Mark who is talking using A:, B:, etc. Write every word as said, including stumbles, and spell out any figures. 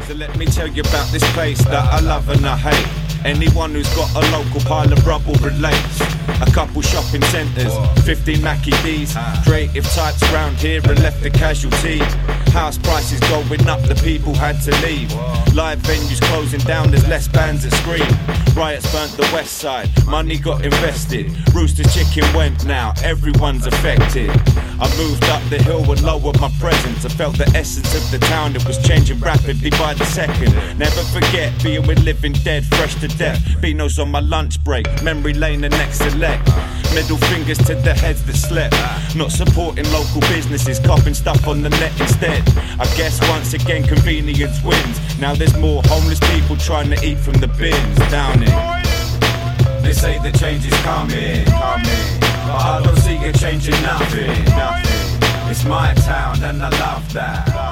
A: So let me tell you about this place that I love and I hate. Anyone who's got a local pile of rubble relates. A couple shopping centres, fifteen Mackie D's. Creative types round here and left a casualty. House prices going up, the people had to leave. Live venues closing down, there's less bands that scream. Riots burnt the west side, money got invested. Rooster Chicken went now, everyone's affected. I moved up the hill and lowered my presence. I felt the essence of the town, it was changing rapidly by the second. Never forget being with living dead, fresh to death. Beano's on my lunch break, memory lane and next select. Middle fingers to the heads that slept. Not supporting local businesses, copping stuff on the net instead. I guess once again convenience wins. Now there's more homeless people trying to eat from the bins down it. They say the change is coming, coming, but I don't see it changing nothing, nothing. It's my town and I love that.